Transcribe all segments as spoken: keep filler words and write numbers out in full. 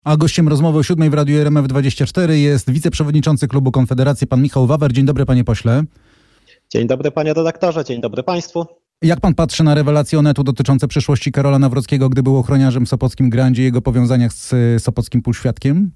A gościem rozmowy o siódmej w Radiu R M F dwadzieścia cztery jest wiceprzewodniczący klubu Konfederacji, pan Michał Wawer. Dzień dobry, panie pośle. Dzień dobry, panie redaktorze, dzień dobry państwu. Jak pan patrzy na rewelacje Onetu dotyczące przyszłości Karola Nawrockiego, gdy był ochroniarzem w Sopockim Grandzie i jego powiązaniach z Sopockim Półświadkiem?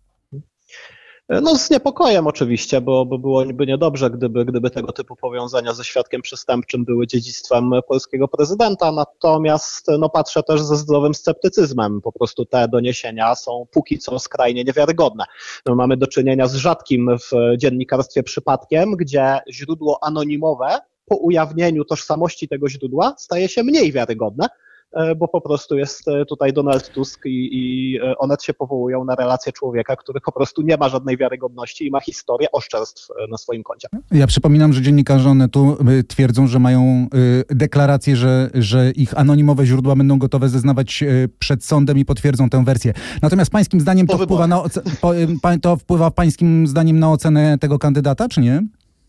No z niepokojem oczywiście, bo, bo byłoby niedobrze, gdyby, gdyby tego typu powiązania ze świadkiem przestępczym były dziedzictwem polskiego prezydenta, natomiast no, patrzę też ze zdrowym sceptycyzmem. Po prostu te doniesienia są póki co skrajnie niewiarygodne. No, mamy do czynienia z rzadkim w dziennikarstwie przypadkiem, gdzie źródło anonimowe po ujawnieniu tożsamości tego źródła staje się mniej wiarygodne, bo po prostu jest tutaj Donald Tusk i, i Onet się powołują na relacje człowieka, który po prostu nie ma żadnej wiarygodności i ma historię oszczerstw na swoim koncie. Ja przypominam, że dziennikarze Onetu twierdzą, że mają deklarację, że, że ich anonimowe źródła będą gotowe zeznawać przed sądem i potwierdzą tę wersję. Natomiast pańskim zdaniem to wpływa, na, to wpływa pańskim zdaniem na ocenę tego kandydata, czy nie?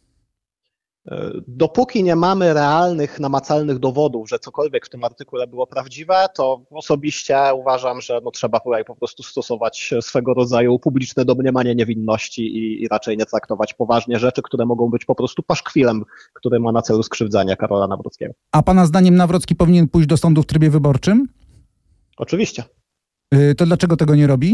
Dopóki nie mamy realnych, namacalnych dowodów, że cokolwiek w tym artykule było prawdziwe, to osobiście uważam, że no trzeba tutaj po prostu stosować swego rodzaju publiczne domniemanie niewinności i, i raczej nie traktować poważnie rzeczy, które mogą być po prostu paszkwilem, który ma na celu skrzywdzenie Karola Nawrockiego. A pana zdaniem Nawrocki powinien pójść do sądu w trybie wyborczym? Oczywiście. To dlaczego tego nie robi?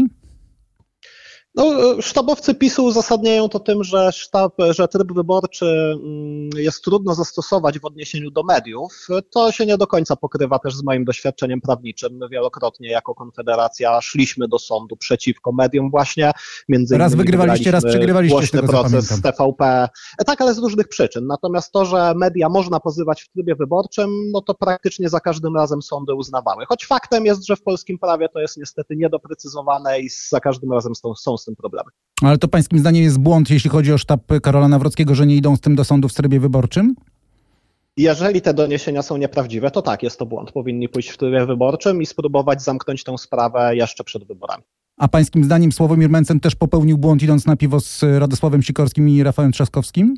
No, sztabowcy PiSu uzasadniają to tym, że, sztab, że tryb wyborczy jest trudno zastosować w odniesieniu do mediów. To się nie do końca pokrywa też z moim doświadczeniem prawniczym. My wielokrotnie jako Konfederacja szliśmy do sądu przeciwko mediom właśnie. Między innymi raz wygrywaliście, raz przegrywaliście. Głośny proces z T V P. Tak, ale z różnych przyczyn. Natomiast to, że media można pozywać w trybie wyborczym, no to praktycznie za każdym razem sądy uznawały. Choć faktem jest, że w polskim prawie to jest niestety niedoprecyzowane i za każdym razem są, są z tym problemy. Ale to pańskim zdaniem jest błąd, jeśli chodzi o sztab Karola Nawrockiego, że nie idą z tym do sądu w trybie wyborczym? Jeżeli te doniesienia są nieprawdziwe, to tak, jest to błąd. Powinni pójść w trybie wyborczym i spróbować zamknąć tę sprawę jeszcze przed wyborami. A pańskim zdaniem Sławomir Mencen też popełnił błąd, idąc na piwo z Radosławem Sikorskim i Rafałem Trzaskowskim?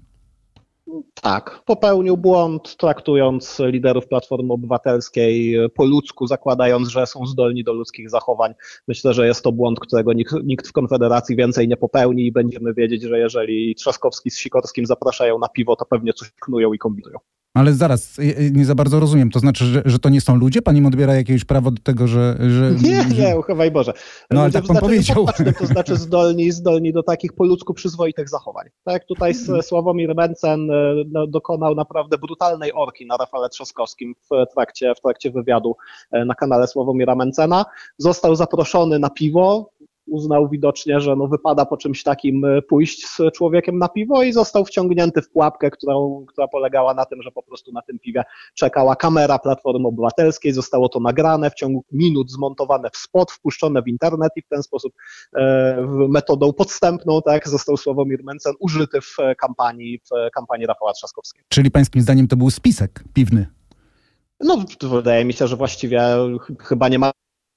Tak, popełnił błąd, traktując liderów Platformy Obywatelskiej po ludzku, zakładając, że są zdolni do ludzkich zachowań. Myślę, że jest to błąd, którego nikt, nikt w Konfederacji więcej nie popełni i będziemy wiedzieć, że jeżeli Trzaskowski z Sikorskim zapraszają na piwo, to pewnie coś knują i kombinują. Ale zaraz, nie za bardzo rozumiem. To znaczy, że, że to nie są ludzie? Pan im odbiera jakieś prawo do tego, że... że nie, że... nie, uchywaj Boże. No ale tak pan powiedział. To znaczy zdolni, zdolni do takich po ludzku przyzwoitych zachowań. Tak jak tutaj Sławomir Mencen no, dokonał naprawdę brutalnej orki na Rafale Trzaskowskim w trakcie, w trakcie wywiadu na kanale Sławomira Mencena. Został zaproszony na piwo. Uznał widocznie, że no wypada po czymś takim pójść z człowiekiem na piwo i został wciągnięty w pułapkę, którą, która polegała na tym, że po prostu na tym piwie czekała kamera Platformy Obywatelskiej, zostało to nagrane, w ciągu minut zmontowane w spot, wpuszczone w internet i w ten sposób e, metodą podstępną tak, został Sławomir Mencen użyty w kampanii, w kampanii Rafała Trzaskowskiego. Czyli pańskim zdaniem to był spisek piwny? No, wydaje mi się, że właściwie chyba nie ma...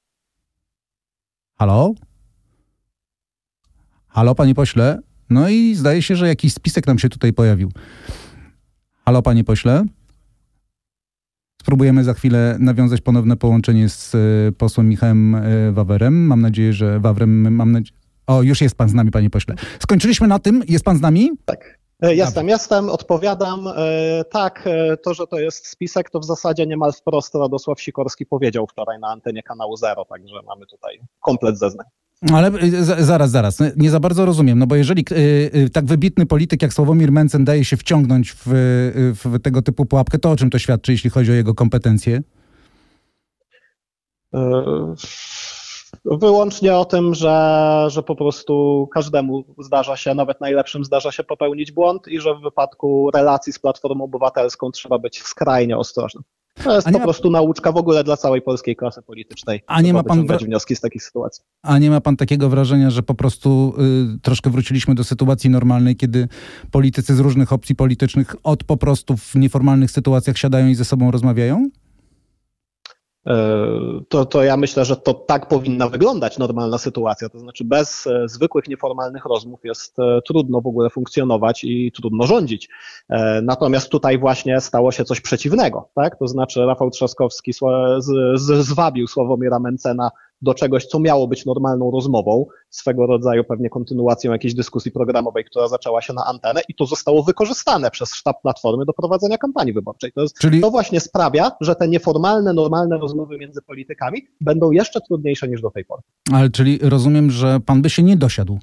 Halo? Halo, panie pośle? No i zdaje się, że jakiś spisek nam się tutaj pojawił. Halo, panie pośle? Spróbujemy za chwilę nawiązać ponowne połączenie z y, posłem Michałem y, Wawerem. Mam nadzieję, że Wawrem... Mam nadzie... O, już jest pan z nami, panie pośle. Skończyliśmy na tym. Jest pan z nami? Tak. Jestem, jestem, odpowiadam. Tak, to, że to jest spisek, to w zasadzie niemal wprost Radosław Sikorski powiedział wczoraj na antenie kanału Zero, także mamy tutaj komplet zeznań. Ale zaraz, zaraz, nie za bardzo rozumiem, no bo jeżeli y, tak wybitny polityk jak Sławomir Mencen daje się wciągnąć w, w tego typu pułapkę, to o czym to świadczy, jeśli chodzi o jego kompetencje? Y Wyłącznie o tym, że, że po prostu każdemu zdarza się, nawet najlepszym zdarza się popełnić błąd i że w wypadku relacji z Platformą Obywatelską trzeba być skrajnie ostrożnym. To jest po ma... prostu nauczka w ogóle dla całej polskiej klasy politycznej. A nie ma pan wra... wnioski z takich sytuacji. A nie ma pan takiego wrażenia, że po prostu y, troszkę wróciliśmy do sytuacji normalnej, kiedy politycy z różnych opcji politycznych od po prostu w nieformalnych sytuacjach siadają i ze sobą rozmawiają? To, to ja myślę, że to tak powinna wyglądać normalna sytuacja, to znaczy bez e, zwykłych nieformalnych rozmów jest e, trudno w ogóle funkcjonować i trudno rządzić. E, natomiast tutaj właśnie stało się coś przeciwnego, tak? To znaczy Rafał Trzaskowski z, z, zwabił Sławomira Mencena do czegoś, co miało być normalną rozmową, swego rodzaju pewnie kontynuacją jakiejś dyskusji programowej, która zaczęła się na antenę i to zostało wykorzystane przez sztab Platformy do prowadzenia kampanii wyborczej. To, jest, Czyli... to właśnie sprawia, że te nieformalne, normalne rozmowy między politykami będą jeszcze trudniejsze niż do tej pory. Ale czyli rozumiem, że pan by się nie dosiadł.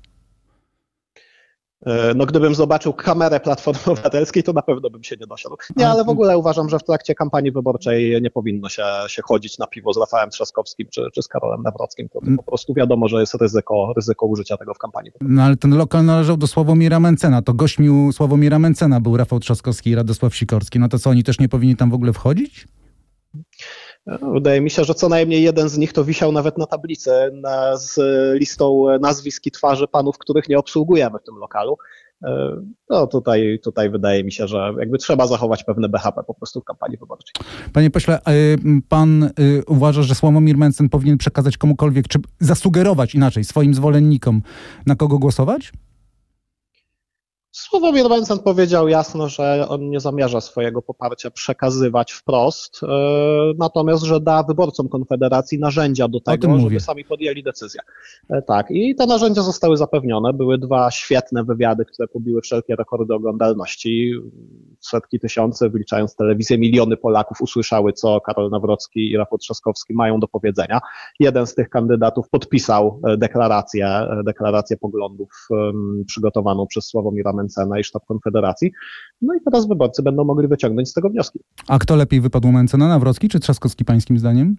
No gdybym zobaczył kamerę Platformy Obywatelskiej, to na pewno bym się nie dosiadł. Nie, ale w ogóle uważam, że w trakcie kampanii wyborczej nie powinno się, się chodzić na piwo z Rafałem Trzaskowskim czy, czy z Karolem Nawrockim. To, to po prostu wiadomo, że jest ryzyko, ryzyko użycia tego w kampanii wyborczej. No ale ten lokal należał do Sławomira Mencena. To gośćmi Sławomira Mencena był Rafał Trzaskowski i Radosław Sikorski. No to co, oni też nie powinni tam w ogóle wchodzić? Wydaje mi się, że co najmniej jeden z nich to wisiał nawet na tablicy na, z listą nazwisk i twarzy panów, których nie obsługujemy w tym lokalu. No tutaj, tutaj wydaje mi się, że jakby trzeba zachować pewne B H P po prostu w kampanii wyborczej. Panie pośle, pan uważa, że Sławomir Mencen powinien przekazać komukolwiek, czy zasugerować inaczej swoim zwolennikom, na kogo głosować? Sławomir Mencen powiedział jasno, że on nie zamierza swojego poparcia przekazywać wprost, yy, natomiast, że da wyborcom Konfederacji narzędzia do tego, żeby mówię. sami podjęli decyzję. Yy, tak, i te narzędzia zostały zapewnione. Były dwa świetne wywiady, które pobiły wszelkie rekordy oglądalności. Setki tysięcy, wliczając telewizję, miliony Polaków usłyszały, co Karol Nawrocki i Rafał Trzaskowski mają do powiedzenia. Jeden z tych kandydatów podpisał deklarację, deklarację poglądów yy, przygotowaną przez Sławomira Mencena i sztab Konfederacji. No i teraz wyborcy będą mogli wyciągnąć z tego wnioski. A kto lepiej wypadł, Mencena, Nawrocki czy Trzaskowski pańskim zdaniem?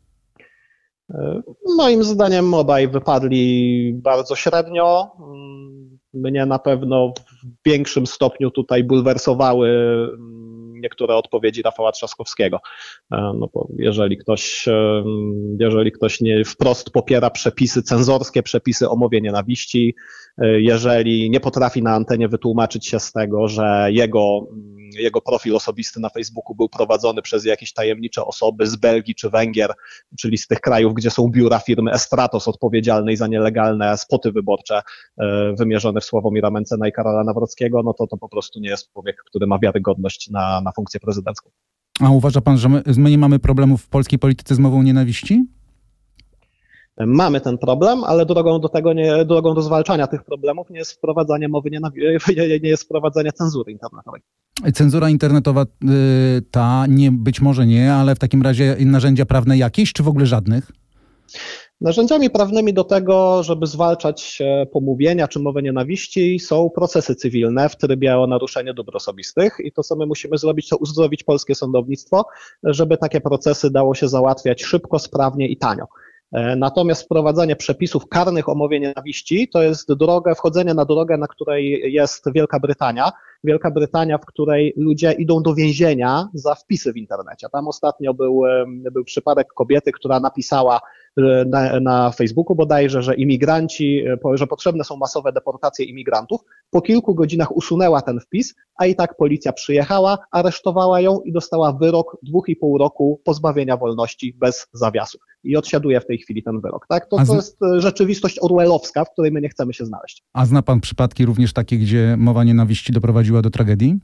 Moim zdaniem obaj wypadli bardzo średnio. Mnie na pewno w większym stopniu tutaj bulwersowały niektóre odpowiedzi Rafała Trzaskowskiego. No bo jeżeli ktoś, jeżeli ktoś nie wprost popiera przepisy cenzorskie, przepisy o mowie nienawiści, jeżeli nie potrafi na antenie wytłumaczyć się z tego, że jego, jego profil osobisty na Facebooku był prowadzony przez jakieś tajemnicze osoby z Belgii czy Węgier, czyli z tych krajów, gdzie są biura firmy Estratos odpowiedzialnej za nielegalne spoty wyborcze wymierzone w Sławomira Mencena i Karola Nawrockiego, no to to po prostu nie jest człowiek, który ma wiarygodność na, na funkcję prezydencką. A uważa pan, że my, my nie mamy problemów w polskiej polityce z mową nienawiści? Mamy ten problem, ale drogą do tego, nie, drogą do zwalczania tych problemów nie jest wprowadzanie mowy nienawiści, nie jest wprowadzanie cenzury internetowej. Cenzura internetowa ta nie, być może nie, ale w takim razie narzędzia prawne jakieś, czy w ogóle żadnych? Narzędziami prawnymi do tego, żeby zwalczać pomówienia czy mowę nienawiści, są procesy cywilne w trybie o naruszenie dóbr osobistych i to, co my musimy zrobić, to uzdrowić polskie sądownictwo, żeby takie procesy dało się załatwiać szybko, sprawnie i tanio. Natomiast wprowadzanie przepisów karnych o mowie nienawiści to jest drogę, wchodzenie na drogę, na której jest Wielka Brytania. Wielka Brytania, w której ludzie idą do więzienia za wpisy w internecie. Tam ostatnio był, był przypadek kobiety, która napisała na, na Facebooku bodajże, że imigranci, że potrzebne są masowe deportacje imigrantów. Po kilku godzinach usunęła ten wpis, a i tak policja przyjechała, aresztowała ją i dostała wyrok dwóch i pół roku pozbawienia wolności bez zawiasów. I odsiaduje w tej chwili ten wyrok. Tak? To, to jest rzeczywistość orwellowska, w której my nie chcemy się znaleźć. A zna pan przypadki również takie, gdzie mowa nienawiści doprowadziła do tragedii?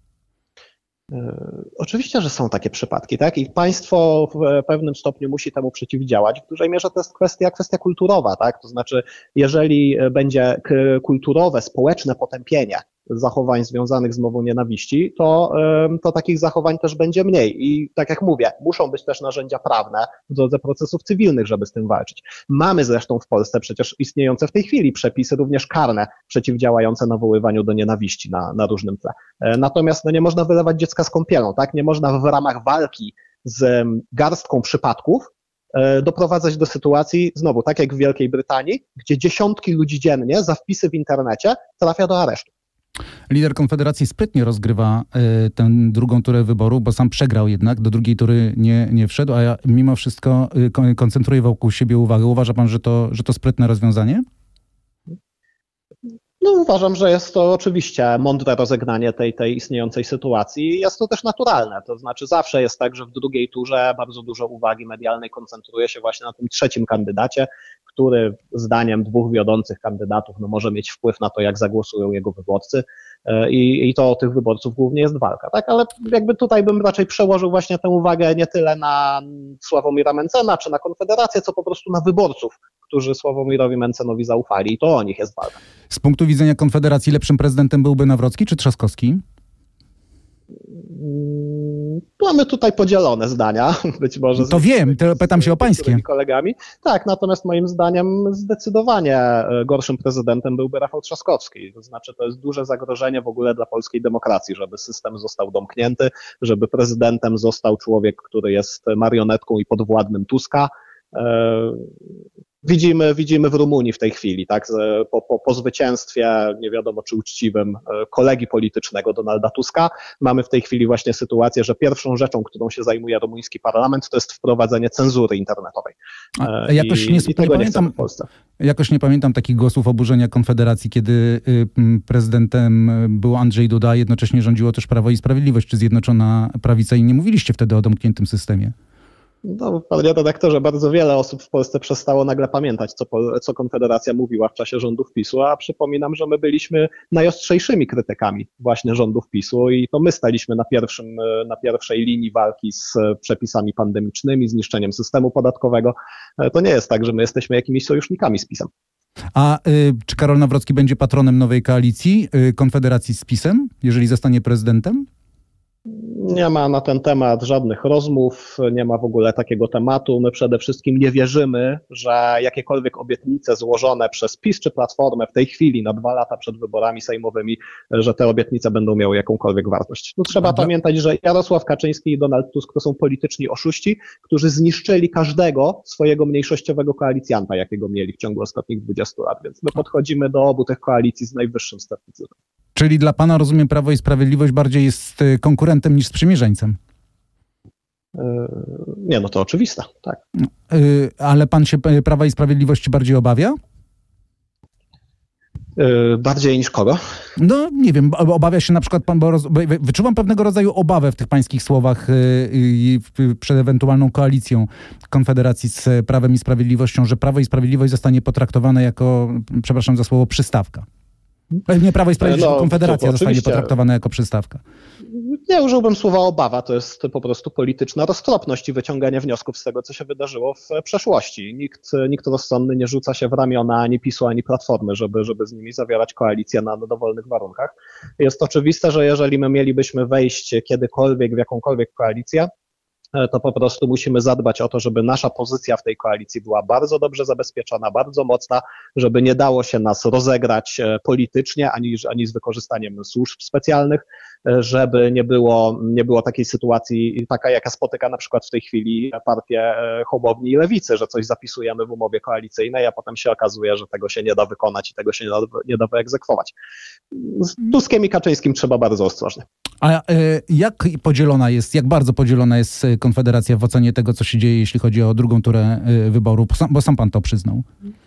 Oczywiście, że są takie przypadki, tak? I państwo w pewnym stopniu musi temu przeciwdziałać. W dużej mierze to jest kwestia, kwestia kulturowa, tak? To znaczy, jeżeli będzie kulturowe, społeczne potępienie zachowań związanych z mową nienawiści, to, to takich zachowań też będzie mniej. I tak jak mówię, muszą być też narzędzia prawne w drodze procesów cywilnych, żeby z tym walczyć. Mamy zresztą w Polsce przecież istniejące w tej chwili przepisy również karne przeciwdziałające nawoływaniu do nienawiści na, na różnym tle. Natomiast no, nie można wylewać dziecka z kąpielą, tak? Nie można w ramach walki z garstką przypadków doprowadzać do sytuacji, znowu, tak jak w Wielkiej Brytanii, gdzie dziesiątki ludzi dziennie za wpisy w internecie trafia do aresztu. Lider Konfederacji sprytnie rozgrywa y, tę drugą turę wyboru, bo sam przegrał jednak, do drugiej tury nie, nie wszedł, a ja mimo wszystko y, koncentruję wokół siebie uwagę. Uważa pan, że to, że to sprytne rozwiązanie? No uważam, że jest to oczywiście mądre rozegnanie tej, tej istniejącej sytuacji. Jest to też naturalne, to znaczy zawsze jest tak, że w drugiej turze bardzo dużo uwagi medialnej koncentruje się właśnie na tym trzecim kandydacie, który zdaniem dwóch wiodących kandydatów no, może mieć wpływ na to, jak zagłosują jego wyborcy. i, i to o tych wyborców głównie jest walka, tak? Ale jakby tutaj bym raczej przełożył właśnie tę uwagę nie tyle na Sławomira Mentzena czy na Konfederację, co po prostu na wyborców, którzy Sławomirowi Mentzenowi zaufali i to o nich jest walka. Z punktu widzenia Konfederacji lepszym prezydentem byłby Nawrocki czy Trzaskowski? Mamy tutaj podzielone zdania, być może. To z, wiem, to pytam się o pańskie. Kolegami. Tak, natomiast moim zdaniem zdecydowanie gorszym prezydentem byłby Rafał Trzaskowski. To znaczy, to jest duże zagrożenie w ogóle dla polskiej demokracji, żeby system został domknięty, żeby prezydentem został człowiek, który jest marionetką i podwładnym Tuska. Widzimy, widzimy w Rumunii w tej chwili, tak, po, po, po zwycięstwie, nie wiadomo czy uczciwym, kolegi politycznego Donalda Tuska, mamy w tej chwili właśnie sytuację, że pierwszą rzeczą, którą się zajmuje rumuński parlament, to jest wprowadzenie cenzury internetowej. A jakoś I, nie, i tego nie nie chcemy pamiętam, w Polsce. Jakoś nie pamiętam takich głosów oburzenia Konfederacji, kiedy prezydentem był Andrzej Duda, a jednocześnie rządziło też Prawo i Sprawiedliwość, czy Zjednoczona Prawica i nie mówiliście wtedy o domkniętym systemie. No, panie redaktorze, bardzo wiele osób w Polsce przestało nagle pamiętać, co, co Konfederacja mówiła w czasie rządów PiSu, a przypominam, że my byliśmy najostrzejszymi krytykami właśnie rządów PiSu i to my staliśmy na, pierwszym, na pierwszej linii walki z przepisami pandemicznymi, z niszczeniem systemu podatkowego. To nie jest tak, że my jesteśmy jakimiś sojusznikami z PiSem. A y, czy Karol Nawrocki będzie patronem nowej koalicji y, Konfederacji z PiSem, jeżeli zostanie prezydentem? Nie ma na ten temat żadnych rozmów, nie ma w ogóle takiego tematu. My przede wszystkim nie wierzymy, że jakiekolwiek obietnice złożone przez PiS czy Platformę w tej chwili na dwa lata przed wyborami sejmowymi, że te obietnice będą miały jakąkolwiek wartość. No, trzeba Dobra. pamiętać, że Jarosław Kaczyński i Donald Tusk to są polityczni oszuści, którzy zniszczyli każdego swojego mniejszościowego koalicjanta, jakiego mieli w ciągu ostatnich dwudziestu lat, więc my podchodzimy do obu tych koalicji z najwyższym sceptycyzmem. Czyli dla pana, rozumiem, Prawo i Sprawiedliwość bardziej jest konkurentem niż sprzymierzeńcem? Yy, nie, no to oczywiste, tak. Yy, ale pan się Prawa i Sprawiedliwości bardziej obawia? Yy, bardziej niż kogo? No nie wiem, obawia się na przykład pan, bo roz, wyczuwam pewnego rodzaju obawę w tych pańskich słowach yy, przed ewentualną koalicją Konfederacji z Prawem i Sprawiedliwością, że Prawo i Sprawiedliwość zostanie potraktowane jako, przepraszam za słowo, przystawka. Nie Prawo i Sprawiedliwość, no, Konfederacja zostanie potraktowana jako przystawka. Nie użyłbym słowa obawa, to jest po prostu polityczna roztropność i wyciąganie wniosków z tego, co się wydarzyło w przeszłości. Nikt, nikt rozsądny nie rzuca się w ramiona ani PiSu, ani Platformy, żeby, żeby z nimi zawierać koalicję na dowolnych warunkach. Jest oczywiste, że jeżeli my mielibyśmy wejść kiedykolwiek w jakąkolwiek koalicję, to po prostu musimy zadbać o to, żeby nasza pozycja w tej koalicji była bardzo dobrze zabezpieczona, bardzo mocna, żeby nie dało się nas rozegrać politycznie, ani, ani z wykorzystaniem służb specjalnych, żeby nie było, nie było takiej sytuacji, taka jaka spotyka na przykład w tej chwili partię Hołowni i Lewicy, że coś zapisujemy w umowie koalicyjnej, a potem się okazuje, że tego się nie da wykonać i tego się nie da, nie da wyegzekwować. Z Tuskiem i Kaczyńskim trzeba bardzo ostrożnie. A jak podzielona jest, jak bardzo podzielona jest Konfederacja w ocenie tego, co się dzieje, jeśli chodzi o drugą turę wyboru, bo sam pan to przyznał?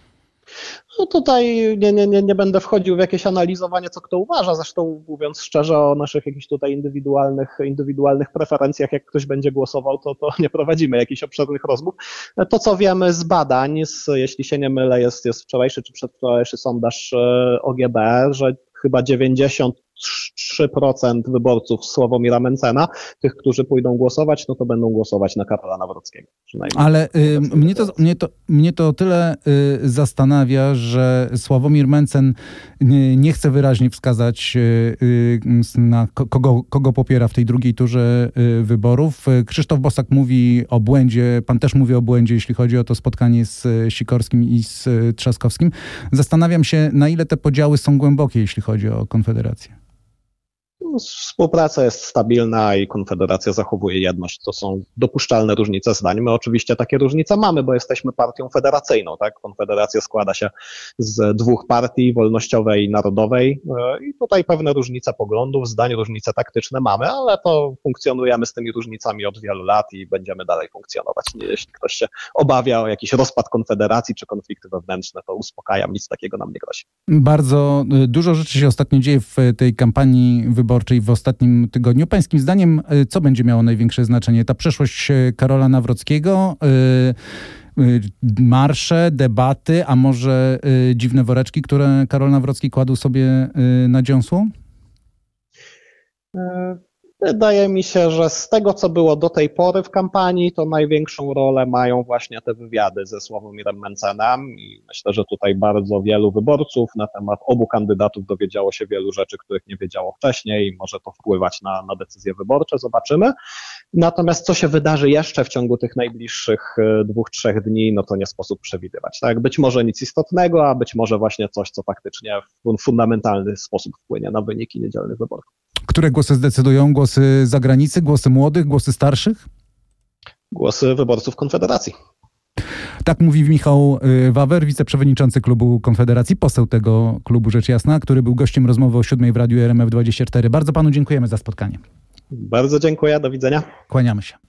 No tutaj nie, nie, nie, nie będę wchodził w jakieś analizowanie, co kto uważa, zresztą mówiąc szczerze o naszych jakichś tutaj indywidualnych, indywidualnych preferencjach, jak ktoś będzie głosował, to, to nie prowadzimy jakichś obszernych rozmów. To, co wiemy z badań, z, jeśli się nie mylę, jest, jest wczorajszy czy przedwczorajszy sondaż O G B, że chyba dziewięćdziesiąt trzy procent wyborców Sławomira Mentzena, tych, którzy pójdą głosować, no to będą głosować na Karola Nawrockiego. Ale y, mnie, to, mnie, to, mnie to o tyle y, zastanawia, że Sławomir Mentzen nie, nie chce wyraźnie wskazać, y, y, na kogo, kogo popiera w tej drugiej turze y, wyborów. Krzysztof Bosak mówi o błędzie, pan też mówi o błędzie, jeśli chodzi o to spotkanie z Sikorskim i z Trzaskowskim. Zastanawiam się, na ile te podziały są głębokie, jeśli chodzi o Konfederację. Współpraca jest stabilna i Konfederacja zachowuje jedność. To są dopuszczalne różnice zdań. My oczywiście takie różnice mamy, bo jesteśmy partią federacyjną, tak? Konfederacja składa się z dwóch partii, wolnościowej i narodowej i tutaj pewne różnice poglądów, zdań, różnice taktyczne mamy, ale to funkcjonujemy z tymi różnicami od wielu lat i będziemy dalej funkcjonować. Jeśli ktoś się obawia o jakiś rozpad Konfederacji czy konflikty wewnętrzne, to uspokajam, nic takiego nam nie grozi. Bardzo dużo rzeczy się ostatnio dzieje w tej kampanii wyborczej w ostatnim tygodniu. Pańskim zdaniem, co będzie miało największe znaczenie? Ta przeszłość Karola Nawrockiego, yy, yy, marsze, debaty, a może yy, dziwne woreczki, które Karol Nawrocki kładł sobie yy, na dziąsło? Wydaje mi się, że z tego, co było do tej pory w kampanii, to największą rolę mają właśnie te wywiady ze Sławomirem Mencenem i myślę, że tutaj bardzo wielu wyborców na temat obu kandydatów dowiedziało się wielu rzeczy, których nie wiedziało wcześniej i może to wpływać na, na decyzje wyborcze, zobaczymy. Natomiast co się wydarzy jeszcze w ciągu tych najbliższych dwóch, trzech dni, no to nie sposób przewidywać. Tak? Być może nic istotnego, a być może właśnie coś, co faktycznie w fundamentalny sposób wpłynie na wyniki niedzielnych wyborów. Które głosy zdecydują? Głosy zagranicy, głosy młodych, głosy starszych? Głosy wyborców Konfederacji. Tak mówi Michał Wawer, wiceprzewodniczący klubu Konfederacji, poseł tego klubu rzecz jasna, który był gościem rozmowy o siódmej w Radiu R M F dwadzieścia cztery. Bardzo panu dziękujemy za spotkanie. Bardzo dziękuję, do widzenia. Kłaniamy się.